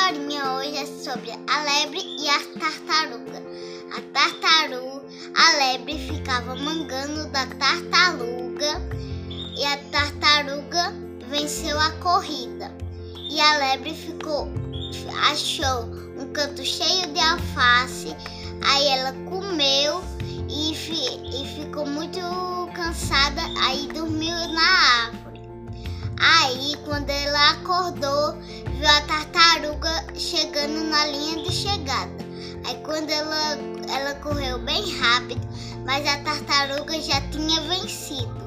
historinha hoje é sobre a lebre e a tartaruga. A lebre ficava mangando da tartaruga e a tartaruga venceu a corrida. E a lebre achou um canto cheio de alface, aí ela comeu e ficou muito cansada, aí dormiu na árvore. Aí quando ela acordou, viu a tartaruga chegando na linha de chegada. Aí quando ela correu bem rápido, mas a tartaruga já tinha vencido.